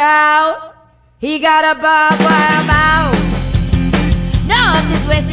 out. He got a barbed wire mouth. North is west.